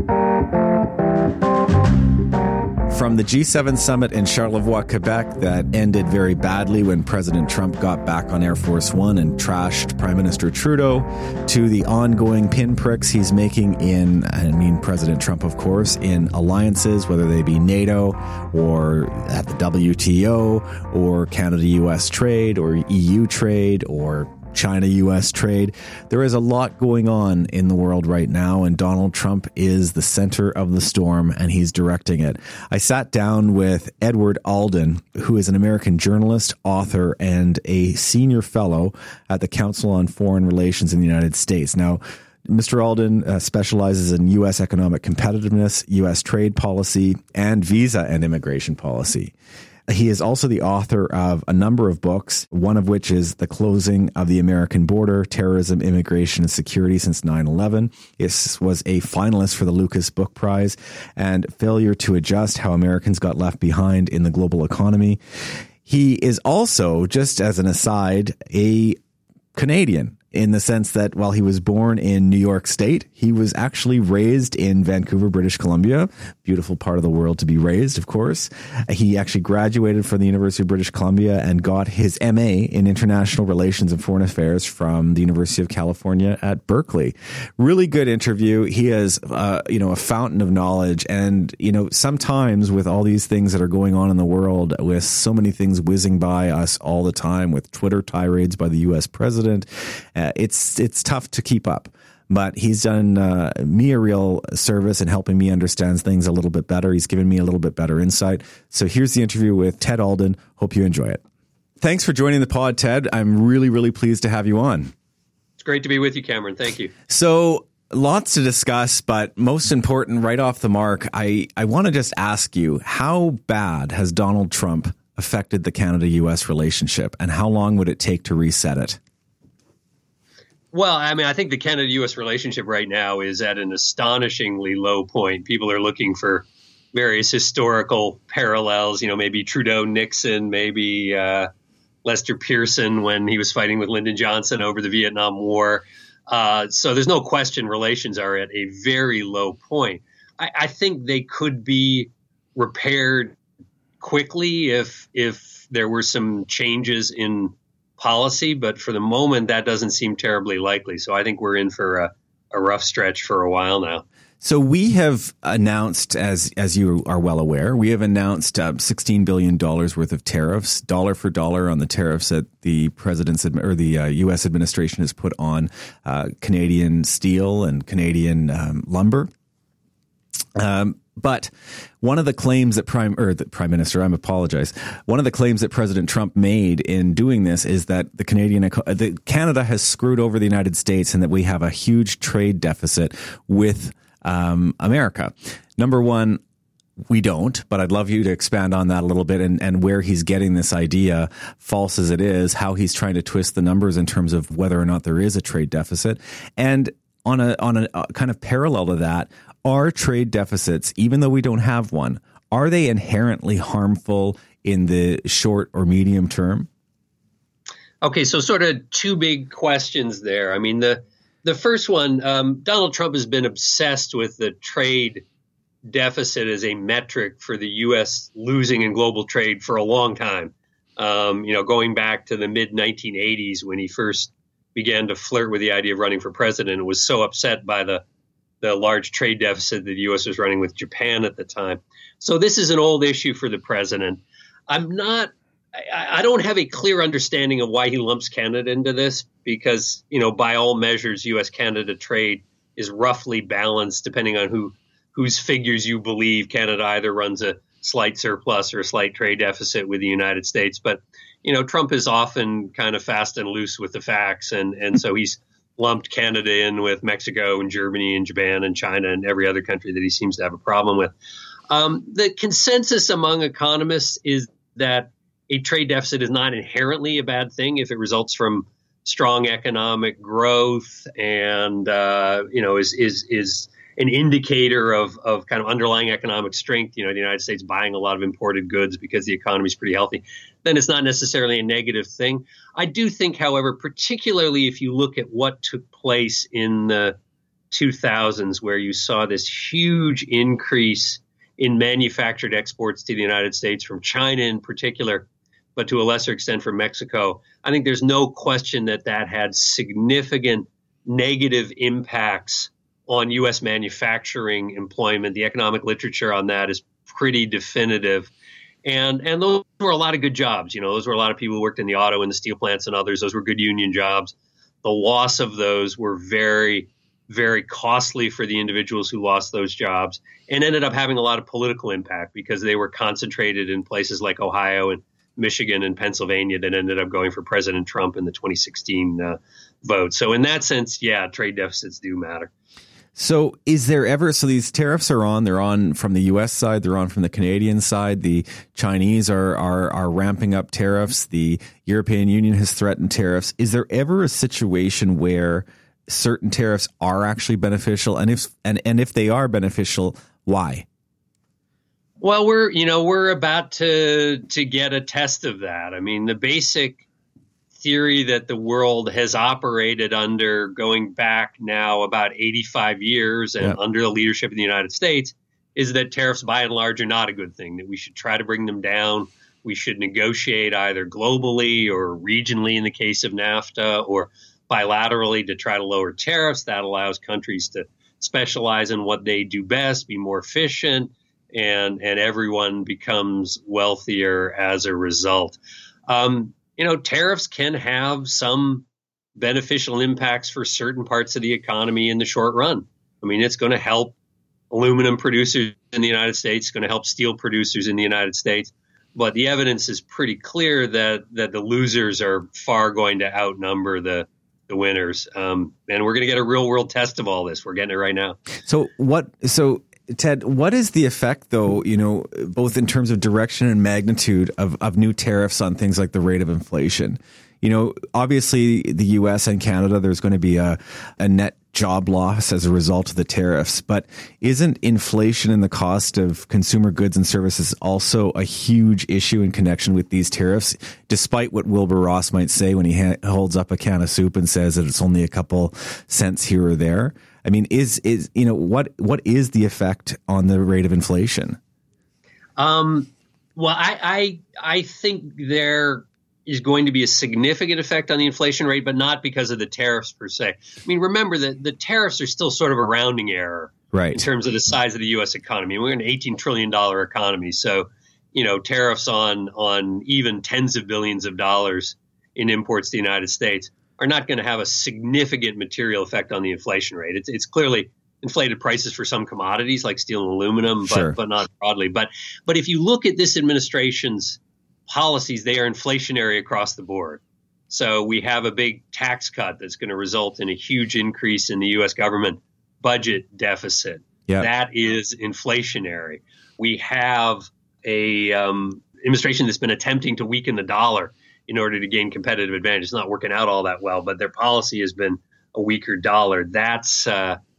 From the G7 summit in Charlevoix, Quebec, that ended very badly when President Trump got back on Air Force One and trashed Prime Minister Trudeau, to the ongoing pinpricks he's making President Trump, of course, in alliances, whether they be NATO or at the WTO or Canada-US trade or EU trade or China-US trade. There is a lot going on in the world right now, and Donald Trump is the center of the storm, and he's directing it. I sat down with Edward Alden, who is an American journalist, author, and a senior fellow at the Council on Foreign Relations in the United States. Now, Mr. Alden specializes in U.S. economic competitiveness, U.S. trade policy, and visa and immigration policy. He is also the author of a number of books, one of which is The Closing of the American Border, Terrorism, Immigration, and Security Since 9/11. This was a finalist for the Lucas Book Prize, and Failure to Adjust, How Americans Got Left Behind in the Global Economy. He is also, just as an aside, a Canadian, in the sense that while he was born in New York State, he was actually raised in Vancouver, British Columbia. Beautiful part of the world to be raised, of course. He actually graduated from the University of British Columbia and got his MA in International Relations and Foreign Affairs from the University of California at Berkeley. Really good interview. He is, a fountain of knowledge. And, sometimes with all these things that are going on in the world, with so many things whizzing by us all the time, with Twitter tirades by the U.S. president, it's tough to keep up, but he's done me a real service in helping me understand things a little bit better. He's given me a little bit better insight. So here's the interview with Ted Alden. Hope you enjoy it. Thanks for joining the pod, Ted. I'm really, really pleased to have you on. It's great to be with you, Cameron. Thank you. So lots to discuss, but most important, right off the mark, I want to just ask you, how bad has Donald Trump affected the Canada-US relationship, and how long would it take to reset it? Well, I think the Canada-U.S. relationship right now is at an astonishingly low point. People are looking for various historical parallels, maybe Trudeau-Nixon, maybe Lester Pearson when he was fighting with Lyndon Johnson over the Vietnam War. So there's no question relations are at a very low point. I think they could be repaired quickly if there were some changes in policy, but for the moment, that doesn't seem terribly likely. So I think we're in for a rough stretch for a while now. So we have announced, as you are well aware, we have announced $16 billion worth of tariffs, dollar for dollar on the tariffs that the U.S. administration has put on Canadian steel and Canadian lumber. But one of the claims that one of the claims that President Trump made in doing this is that Canada has screwed over the United States and that we have a huge trade deficit with America. Number one, we don't, but I'd love you to expand on that a little bit and where he's getting this idea, false as it is, how he's trying to twist the numbers in terms of whether or not there is a trade deficit. And on a kind of parallel to that, are trade deficits, even though we don't have one, are they inherently harmful in the short or medium term? Okay, so sort of two big questions there. I mean, the first one, Donald Trump has been obsessed with the trade deficit as a metric for the U.S. losing in global trade for a long time. Going back to the mid-1980s when he first began to flirt with the idea of running for president, and was so upset by the large trade deficit that the U.S. was running with Japan at the time. So this is an old issue for the president. I don't have a clear understanding of why he lumps Canada into this because, by all measures, U.S.-Canada trade is roughly balanced depending on whose figures you believe. Canada either runs a slight surplus or a slight trade deficit with the United States. But, Trump is often kind of fast and loose with the facts. And so he's lumped Canada in with Mexico and Germany and Japan and China and every other country that he seems to have a problem with. The consensus among economists is that a trade deficit is not inherently a bad thing if it results from strong economic growth and, is an indicator of kind of underlying economic strength. The United States buying a lot of imported goods because the economy is pretty healthy. Then it's not necessarily a negative thing. I do think, however, particularly if you look at what took place in the 2000s, where you saw this huge increase in manufactured exports to the United States from China in particular, but to a lesser extent from Mexico. I think there's no question that that had significant negative impacts on U.S. manufacturing employment. The economic literature on that is pretty definitive. And those were a lot of good jobs. You know, those were a lot of people who worked in the auto and the steel plants and others. Those were good union jobs. The loss of those were very, very costly for the individuals who lost those jobs, and ended up having a lot of political impact because they were concentrated in places like Ohio and Michigan and Pennsylvania that ended up going for President Trump in the 2016 vote. So in that sense, yeah, trade deficits do matter. So is there ever, so these tariffs they're on from the U.S. side, they're on from the Canadian side, the Chinese are ramping up tariffs, the European Union has threatened tariffs. Is there ever a situation where certain tariffs are actually beneficial? And if they are beneficial, why? Well, we're about to get a test of that. I mean, the basic theory that the world has operated under going back now about 85 years and under the leadership of the United States is that tariffs by and large are not a good thing, that we should try to bring them down. We should negotiate either globally or regionally in the case of NAFTA, or bilaterally to try to lower tariffs. That allows countries to specialize in what they do best, be more efficient, and everyone becomes wealthier as a result. Tariffs can have some beneficial impacts for certain parts of the economy in the short run. I mean, it's going to help aluminum producers in the United States, it's going to help steel producers in the United States. But the evidence is pretty clear that the losers are far going to outnumber the winners. And we're going to get a real world test of all this. We're getting it right now. So Ted, what is the effect, though, both in terms of direction and magnitude of new tariffs on things like the rate of inflation? Obviously, the U.S. and Canada, there's going to be a net job loss as a result of the tariffs. But isn't inflation and the cost of consumer goods and services also a huge issue in connection with these tariffs, despite what Wilbur Ross might say when he holds up a can of soup and says that it's only a couple cents here or there? I mean, what is the effect on the rate of inflation? Well, I think there is going to be a significant effect on the inflation rate, but not because of the tariffs per se. I mean, remember that the tariffs are still sort of a rounding error, right, in terms of the size of the U.S. economy. We're an $18 trillion economy, so tariffs on even tens of billions of dollars in imports to the United States are not going to have a significant material effect on the inflation rate. It's clearly inflated prices for some commodities like steel and aluminum, but not broadly. But if you look at this administration's policies, they are inflationary across the board. So we have a big tax cut that's going to result in a huge increase in the U.S. government budget deficit. Yep. That is inflationary. We have a administration that's been attempting to weaken the dollar in order to gain competitive advantage. It's not working out all that well, but their policy has been a weaker dollar. That's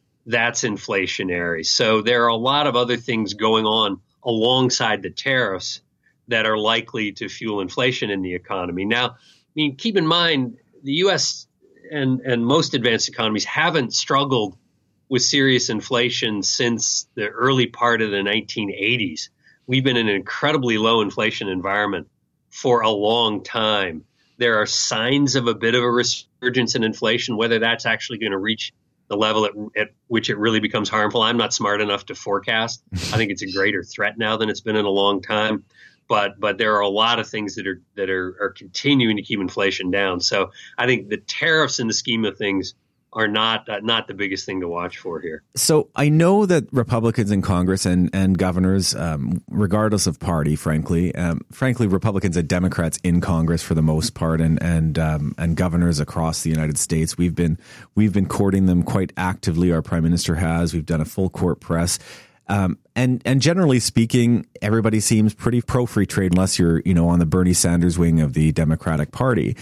inflationary. So there are a lot of other things going on alongside the tariffs that are likely to fuel inflation in the economy. Now, I mean, keep in mind, the U.S. and most advanced economies haven't struggled with serious inflation since the early part of the 1980s. We've been in an incredibly low inflation environment for a long time. There are signs of a bit of a resurgence in inflation. Whether that's actually going to reach the level at which it really becomes harmful, I'm not smart enough to forecast. I think it's a greater threat now than it's been in a long time. But there are a lot of things that are continuing to keep inflation down. So I think the tariffs in the scheme of things are not the biggest thing to watch for here. So I know that Republicans in Congress and governors, regardless of party, frankly, Republicans and Democrats in Congress for the most part, and governors across the United States, we've been courting them quite actively. Our prime minister has. We've done a full court press. And generally speaking, everybody seems pretty pro-free trade unless you're, on the Bernie Sanders wing of the Democratic Party.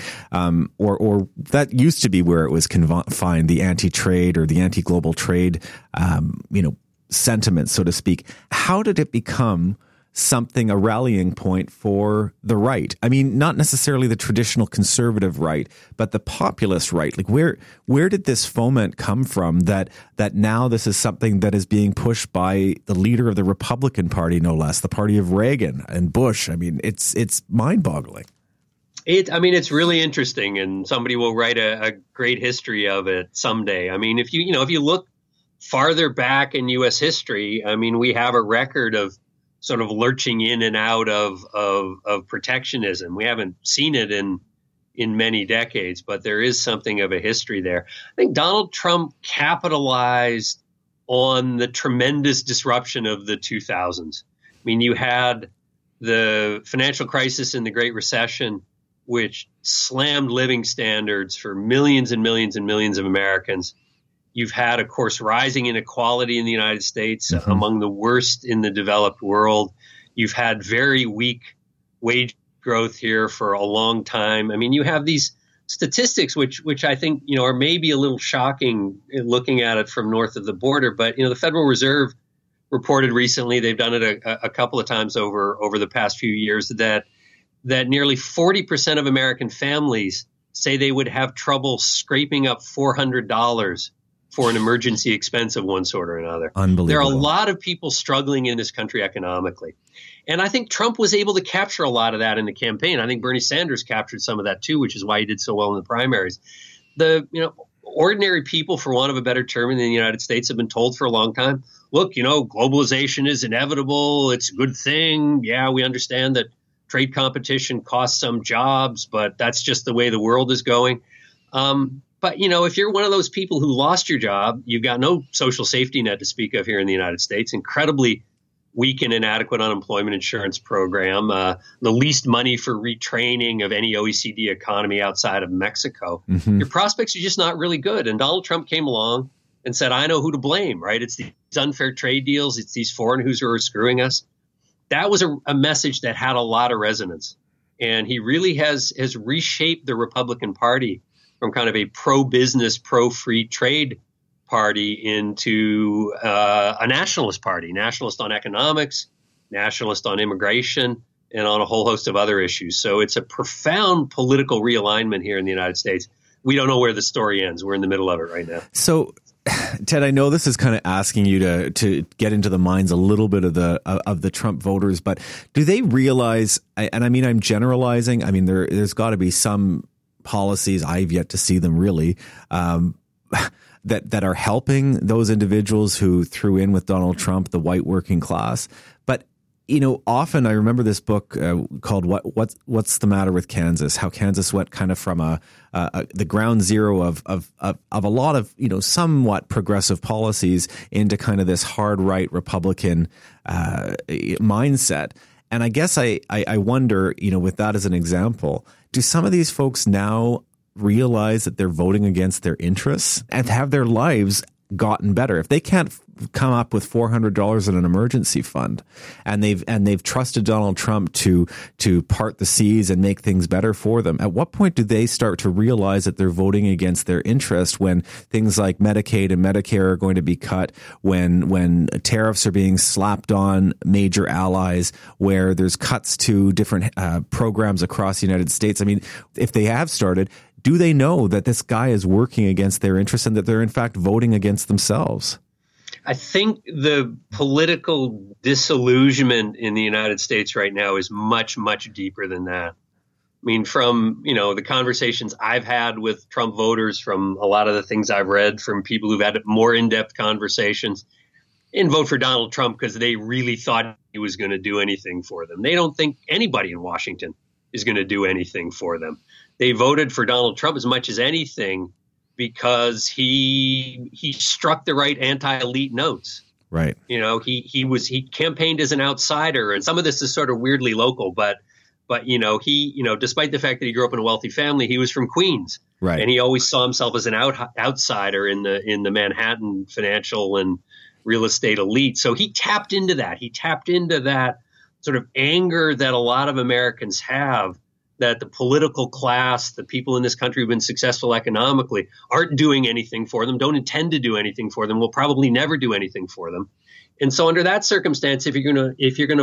Or that used to be where it was confined, the anti-trade or the anti-global trade, sentiment, so to speak. How did it become something, a rallying point for the right. I mean, not necessarily the traditional conservative right, but the populist right. Like where did this foment come from that now this is something that is being pushed by the leader of the Republican Party, no less, the party of Reagan and Bush? I mean, it's mind-boggling. It's really interesting, and somebody will write a great history of it someday. I mean, if you look farther back in U.S. history, I mean, we have a record of sort of lurching in and out of protectionism. We haven't seen it in many decades, but there is something of a history there. I think Donald Trump capitalized on the tremendous disruption of the 2000s. I mean, you had the financial crisis and the Great Recession, which slammed living standards for millions and millions and millions of Americans. You've had, of course, rising inequality in the United States, among the worst in the developed world. You've had very weak wage growth here for a long time. I mean, you have these statistics, which I think, are maybe a little shocking looking at it from north of the border. But, the Federal Reserve reported recently, they've done it a couple of times over the past few years, that nearly 40% of American families say they would have trouble scraping up $400 for an emergency expense of one sort or another. Unbelievable. There are a lot of people struggling in this country economically. And I think Trump was able to capture a lot of that in the campaign. I think Bernie Sanders captured some of that too, which is why he did so well in the primaries. Ordinary people, for want of a better term, in the United States have been told for a long time, look, globalization is inevitable. It's a good thing. Yeah, we understand that trade competition costs some jobs, but that's just the way the world is going. But, if you're one of those people who lost your job, you've got no social safety net to speak of here in the United States, incredibly weak and inadequate unemployment insurance program, the least money for retraining of any OECD economy outside of Mexico. Your prospects are just not really good. And Donald Trump came along and said, I know who to blame, right? It's these unfair trade deals. It's these foreigners who are screwing us. That was a message that had a lot of resonance. And he really has reshaped the Republican Party from kind of a pro-business, pro-free trade party into a nationalist party, nationalist on economics, nationalist on immigration, and on a whole host of other issues. So it's a profound political realignment here in the United States. We don't know where the story ends. We're in the middle of it right now. So, Ted, I know this is kind of asking you to get into the minds a little bit of the Trump voters, but do they realize, and I mean, I'm generalizing, I mean, there's got to be some policies, I've yet to see them really, that are helping those individuals who threw in with Donald Trump, the white working class. But often I remember this book called "What's the Matter with Kansas?" How Kansas went kind of from the ground zero of a lot of somewhat progressive policies into kind of this hard right Republican mindset. And I guess I wonder, with that as an example, do some of these folks now realize that they're voting against their interests and have their lives gotten better? If they can't come up with $400 in an emergency fund, and they've trusted Donald Trump to part the seas and make things better for them, at what point do they start to realize that they're voting against their interest when things like Medicaid and Medicare are going to be cut, when tariffs are being slapped on major allies, where there's cuts to different programs across the United States? I mean, if they have started, do they know that this guy is working against their interests and that they're in fact voting against themselves? I think the political disillusionment in the United States right now is much, much deeper than that. I mean, from, the conversations I've had with Trump voters, from a lot of the things I've read from people who've had more in-depth conversations, and vote for Donald Trump because they really thought he was going to do anything for them. They don't think anybody in Washington is going to do anything for them. They voted for Donald Trump as much as anything because he struck the right anti-elite notes. Right. He campaigned as an outsider, and some of this is sort of weirdly local, but despite the fact that he grew up in a wealthy family, he was from Queens. Right. And he always saw himself as an outsider in the Manhattan financial and real estate elite. So he tapped into that. He tapped into that sort of anger that a lot of Americans have, that the political class, the people in this country who've been successful economically, aren't doing anything for them, don't intend to do anything for them, will probably never do anything for them. And so under that circumstance, if you're going to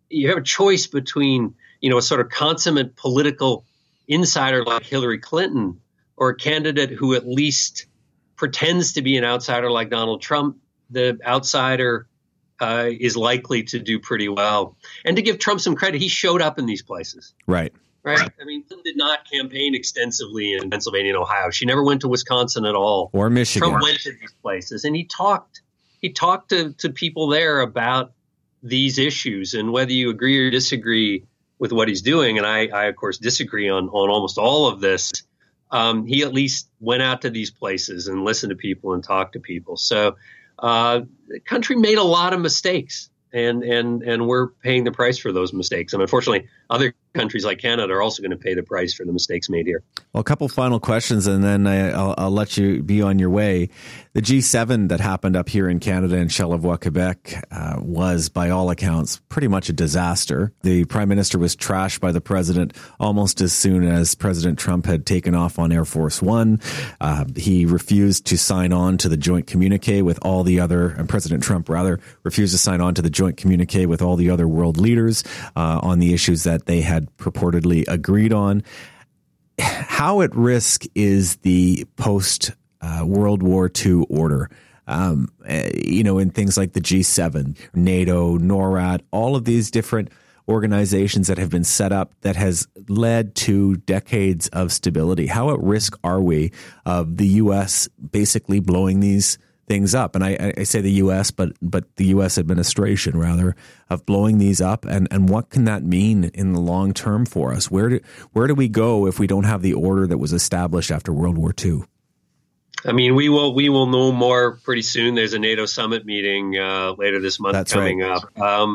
you have a choice between, a sort of consummate political insider like Hillary Clinton or a candidate who at least pretends to be an outsider like Donald Trump. The outsider is likely to do pretty well. And to give Trump some credit, he showed up in these places. Right. I mean, Clinton did not campaign extensively in Pennsylvania and Ohio. She never went to Wisconsin at all. Or Michigan. Trump went to these places, and he talked to people there about these issues, and whether you agree or disagree with what he's doing, and I of course disagree on almost all of this, he at least went out to these places and listened to people and talked to people. So the country made a lot of mistakes, and we're paying the price for those mistakes. And unfortunately, other countries like Canada are also going to pay the price for the mistakes made here. Well, a couple final questions, and then I'll let you be on your way. The G7 that happened up here in Canada in Charlevoix, Quebec, was, by all accounts, pretty much a disaster. The Prime Minister was trashed by the President almost as soon as President Trump had taken off on Air Force One. He refused to sign on to the joint communique with all the other, and President Trump, rather, refused to sign on to the joint communique with all the other world leaders on the issues that they had purportedly agreed on. How at risk is the post World War II order? In things like the G7, NATO, NORAD, all of these different organizations that have been set up that has led to decades of stability. How at risk are we of the U.S. basically blowing these things up? And I say the U.S., but the U.S. administration, rather, of blowing these up. And what can that mean in the long term for us? Where do we go if we don't have the order that was established after World War II? I mean, we will know more pretty soon. There's a NATO summit meeting later this month coming up.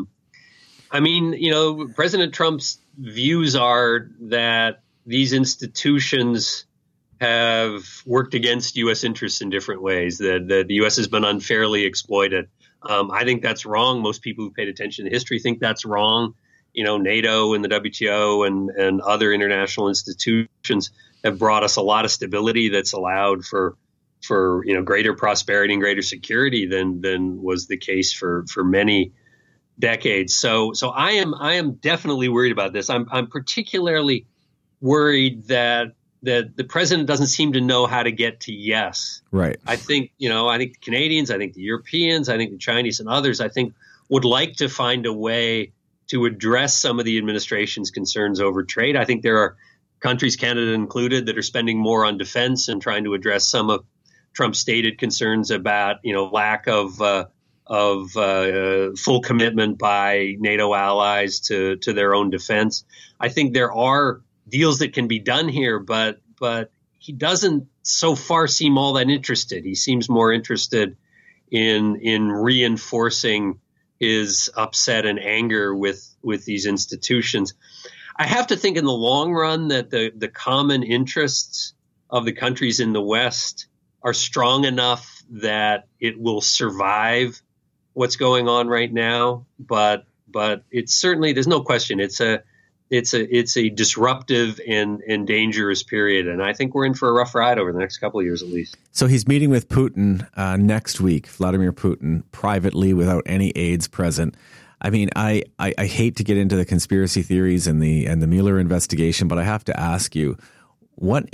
President Trump's views are that these institutions have worked against U.S. interests in different ways, that the U.S. has been unfairly exploited. I think that's wrong. Most people who've paid attention to history think that's wrong. NATO and the WTO and other international institutions have brought us a lot of stability that's allowed for greater prosperity and greater security than was the case for many decades. So I am definitely worried about this. I'm particularly worried that the president doesn't seem to know how to get to yes. Right. I think the Canadians, I think the Europeans, I think the Chinese and others, I think would like to find a way to address some of the administration's concerns over trade. I think there are countries, Canada included, that are spending more on defense and trying to address some of Trump's stated concerns about, lack of full commitment by NATO allies to their own defense. I think there are deals that can be done here, but he doesn't so far seem all that interested. He seems more interested in reinforcing his upset and anger with these institutions. I have to think in the long run that the common interests of the countries in the West are strong enough that it will survive what's going on right now. But it's certainly, there's no question, it's a disruptive and dangerous period. And I think we're in for a rough ride over the next couple of years at least. So he's meeting with Putin next week, Vladimir Putin, privately without any aides present. I mean, I hate to get into the conspiracy theories and the Mueller investigation, but I have to ask you, what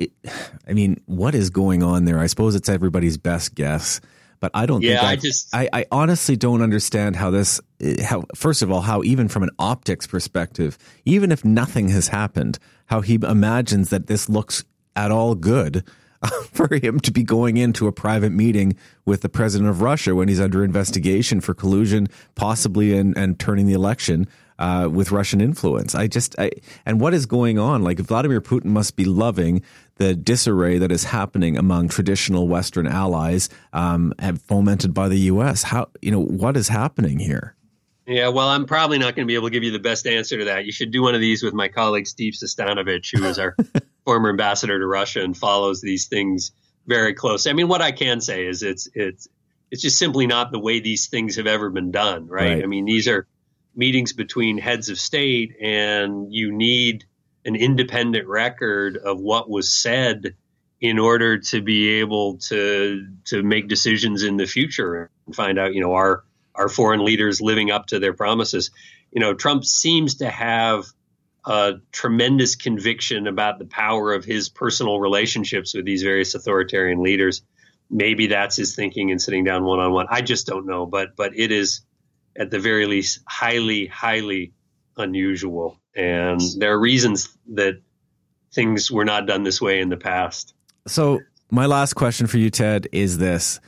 is going on there? I suppose it's everybody's best guess, but I don't think I honestly don't understand how first of all, how even from an optics perspective, even if nothing has happened, how he imagines that this looks at all good for him to be going into a private meeting with the president of Russia when he's under investigation for collusion, possibly, and turning the election with Russian influence. And what is going on? Like, Vladimir Putin must be loving the disarray that is happening among traditional Western allies, fomented by the U.S. What is happening here? Yeah, well, I'm probably not going to be able to give you the best answer to that. You should do one of these with my colleague Steve Sestanovich, who is our former ambassador to Russia and follows these things very closely. I mean, what I can say is it's just simply not the way these things have ever been done, right? I mean, these are meetings between heads of state, and you need an independent record of what was said in order to be able to make decisions in the future and find out, are foreign leaders living up to their promises. Trump seems to have a tremendous conviction about the power of his personal relationships with these various authoritarian leaders. Maybe that's his thinking in sitting down one-on-one. I just don't know. But it is, at the very least, highly, highly unusual. And there are reasons that things were not done this way in the past. So my last question for you, Ted, is this.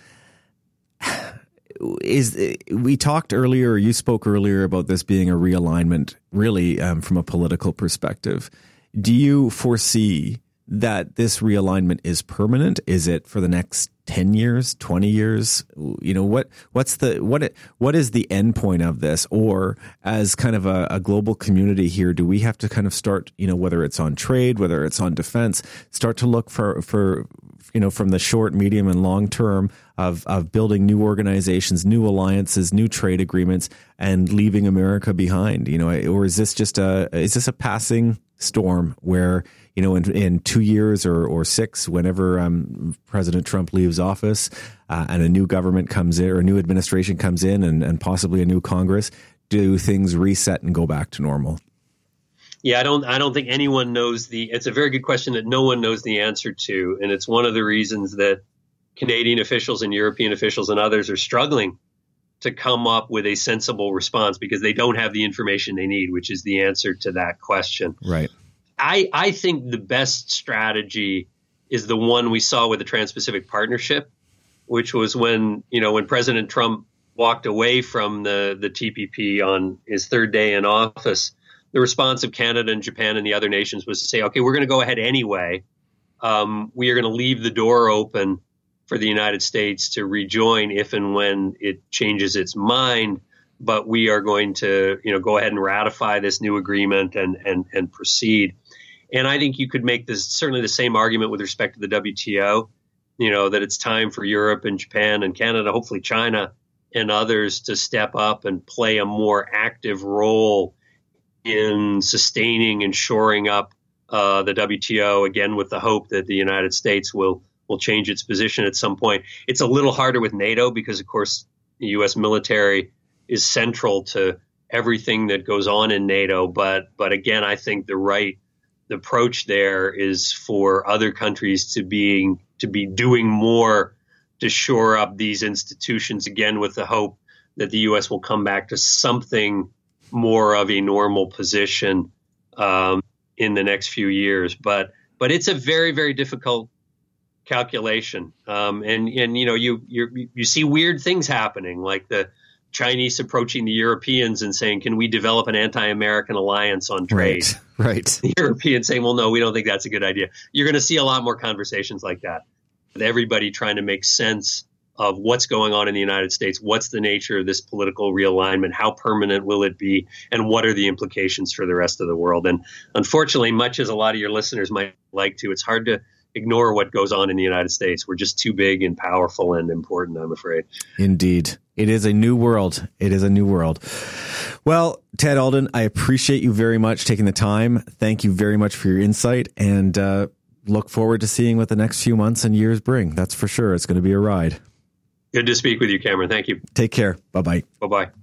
We talked earlier, or you spoke earlier about this being a realignment, really, from a political perspective. Do you foresee that this realignment is permanent? Is it for the next 10 years, 20 years? What is the end point of this? Or as kind of a global community here, do we have to kind of start, whether it's on trade, whether it's on defense, start to look for from the short, medium, and long term of building new organizations, new alliances, new trade agreements, and leaving America behind? Or is this just a passing storm where, in 2 years or 6, whenever President Trump leaves office and a new government comes in, or a new administration comes in, and possibly a new Congress, do things reset and go back to normal? Yeah, I don't think anyone knows it's a very good question that no one knows the answer to. And it's one of the reasons that Canadian officials and European officials and others are struggling to come up with a sensible response, because they don't have the information they need, which is the answer to that question. Right. I think the best strategy is the one we saw with the Trans-Pacific Partnership, which was when President Trump walked away from the TPP on his third day in office. The response of Canada and Japan and the other nations was to say, okay, we're going to go ahead anyway. We are going to leave the door open for the United States to rejoin if and when it changes its mind. But we are going to, go ahead and ratify this new agreement and proceed. And I think you could make this certainly the same argument with respect to the WTO, that it's time for Europe and Japan and Canada, hopefully China and others, to step up and play a more active role in sustaining and shoring up the WTO, again, with the hope that the United States will change its position at some point. It's a little harder with NATO because, of course, the U.S. military is central to everything that goes on in NATO. But again, I think the approach there is for other countries to be doing more to shore up these institutions, again, with the hope that the U.S. will come back to something more of a normal position in the next few years. But it's a very, very difficult calculation. And you see weird things happening, like the Chinese approaching the Europeans and saying, can we develop an anti-American alliance on trade? Right. The Europeans saying, well, no, we don't think that's a good idea. You're going to see a lot more conversations like that, with everybody trying to make sense of what's going on in the United States. What's the nature of this political realignment? How permanent will it be? And what are the implications for the rest of the world? And unfortunately, much as a lot of your listeners might like to, it's hard to ignore what goes on in the United States. We're just too big and powerful and important, I'm afraid. Indeed. It is a new world. It is a new world. Well, Ted Alden, I appreciate you very much taking the time. Thank you very much for your insight, and look forward to seeing what the next few months and years bring. That's for sure. It's going to be a ride. Good to speak with you, Cameron. Thank you. Take care. Bye-bye. Bye-bye.